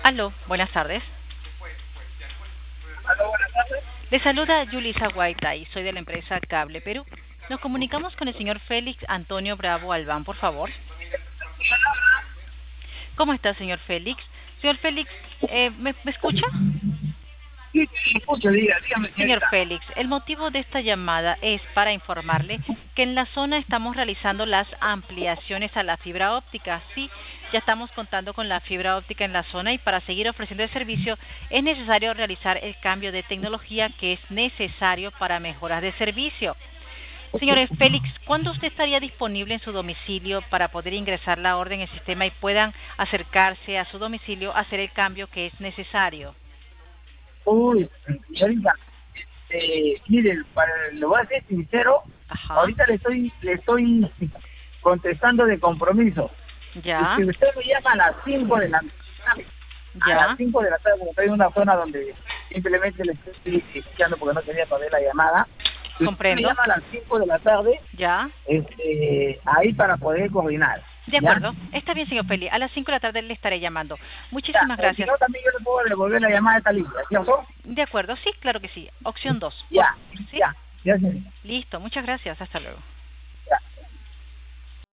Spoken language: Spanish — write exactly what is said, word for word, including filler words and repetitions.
Aló, buenas tardes. Aló, buenas tardes. Le saluda Yulisa Guaitay, soy de la empresa Cable Perú. Nos comunicamos con el señor Félix Antonio Bravo Albán, por favor. ¿Cómo está, señor Félix? Señor Félix, eh, ¿me, ¿me escucha? Sí, sí, escucho, diga, dígame, Señor señorita. Félix, el motivo de esta llamada es para informarle que en la zona estamos realizando las ampliaciones a la fibra óptica. Sí, ya estamos contando con la fibra óptica en la zona y para seguir ofreciendo el servicio es necesario realizar el cambio de tecnología que es necesario para mejoras de servicio. Señor Félix, ¿cuándo usted estaría disponible en su domicilio para poder ingresar la orden en el sistema y puedan acercarse a su domicilio a hacer el cambio que es necesario? Uy, señorita, eh, miren, para, le voy a ser sincero, Ajá, ahorita le estoy, le estoy contestando de compromiso. Y ya, si usted me llama a las cinco de la tarde, a las ya, cinco de la tarde, porque estoy en una zona donde simplemente le estoy escuchando porque no quería perder la llamada, si usted me comprendo, llama a las cinco de la tarde, ya. este, ahí para poder coordinar, De ¿ya? acuerdo, está bien, señor Félix. A las cinco de la tarde le estaré llamando. Ya, Muchísimas o si gracias. no, también yo le puedo devolver la llamada a esta línea, ¿cierto? De acuerdo, sí, claro que sí. Opción dos. Ya, ¿Sí? ya, ya, señorita. Listo, muchas gracias. Hasta luego.